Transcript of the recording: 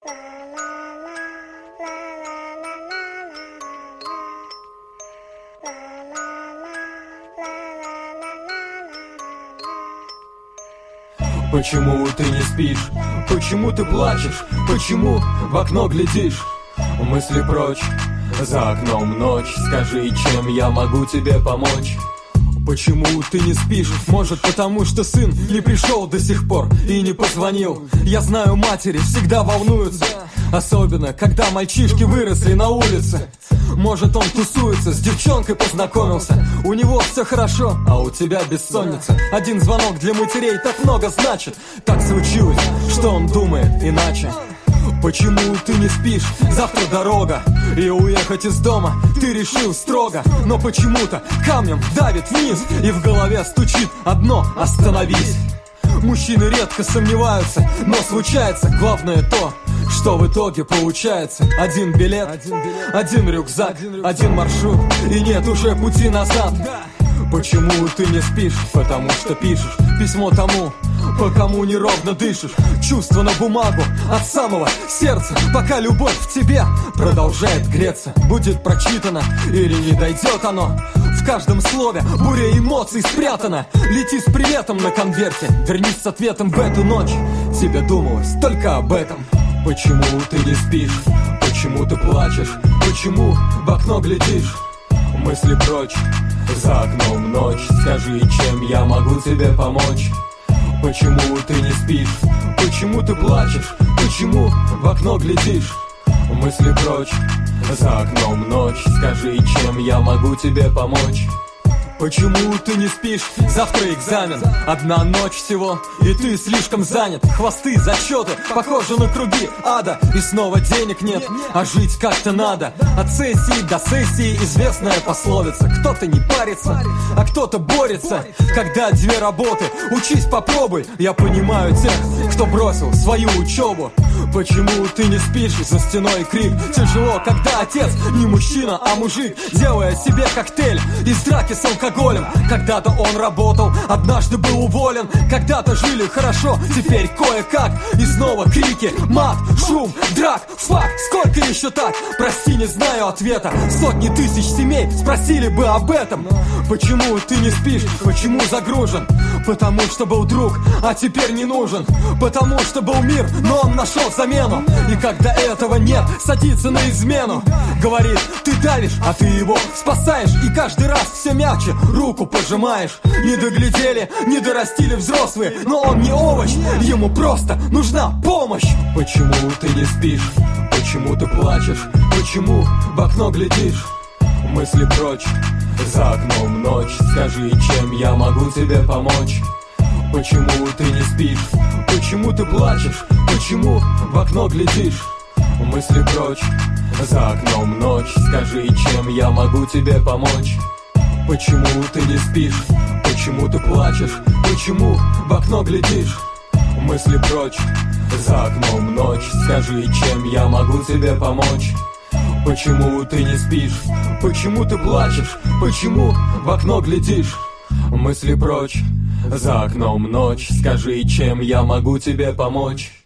Почему ты не спишь? Почему ты плачешь? Почему в окно глядишь? Мысли прочь, за окном ночь. Скажи, чем я могу тебе помочь? Почему ты не спишь? Может, потому что сын не пришел до сих пор и не позвонил. Я знаю, матери всегда волнуются, особенно когда мальчишки выросли на улице. Может, он тусуется, с девчонкой познакомился. У него все хорошо, а у тебя бессонница. Один звонок для матерей так много значит. Так случилось, что он думает иначе. Почему ты не спишь? Завтра дорога, и уехать из дома ты решил строго. Но почему-то камнем давит вниз, и в голове стучит одно: остановись. Мужчины редко сомневаются, но случается главное то, что в итоге получается: один билет, один рюкзак, один маршрут, и нет уже пути назад. Почему ты не спишь? Потому что пишешь письмо тому, по кому неровно дышишь. Чувство на бумагу от самого сердца, пока любовь в тебе продолжает греться. Будет прочитано или не дойдет оно, в каждом слове буря эмоций спрятана. Лети с приветом на конверте, вернись с ответом в эту ночь. Тебе думалось только об этом. Почему ты не спишь? Почему ты плачешь? Почему в окно глядишь? Мысли прочь, за окном ночь. Скажи, чем я могу тебе помочь? Почему ты не спишь? Почему ты плачешь? Почему в окно глядишь? Мысли прочь, за окном ночь. Скажи, чем я могу тебе помочь? Почему ты не спишь? Завтра экзамен, одна ночь всего, и ты слишком занят. Хвосты, зачеты, похожи на круги ада, и снова денег нет, а жить как-то надо. От сессии до сессии известная пословица: кто-то не парится, а кто-то борется. Когда две работы, учись, попробуй. Я понимаю тех, кто бросил свою учебу. Почему ты не спишь? За стеной крик. Тяжело, когда отец не мужчина, а мужик, делая себе коктейль из драки с алкоголем. Когда-то он работал, однажды был уволен. Когда-то жили хорошо, теперь кое-как. И снова крики, мат, шум, драк, фак. Сколько еще так? Прости, не знаю ответа. Сотни тысяч семей спросили бы об этом. Почему ты не спишь? Почему загружен? Потому что был друг, а теперь не нужен. Потому что был мир, но он нашел замену. И когда этого нет, садится на измену. Говорит, ты давишь, а ты его спасаешь. И каждый раз все мягче руку пожимаешь. Не доглядели, не дорастили взрослые, но он не овощ, ему просто нужна помощь. Почему ты не спишь? Почему ты плачешь? Почему в окно глядишь? Мысли прочь, за окном ночь. Скажи, чем я могу тебе помочь? Почему ты не спишь? Почему ты плачешь? Почему в окно глядишь? Мысли прочь, за окном ночь. Скажи, чем я могу тебе помочь? Почему ты не спишь? Почему ты плачешь? Почему в окно глядишь? Мысли прочь, за окном ночь. Скажи, чем я могу тебе помочь? Почему ты не спишь? Почему ты плачешь? Почему в окно глядишь? Мысли прочь, за окном ночь. Скажи, чем я могу тебе помочь?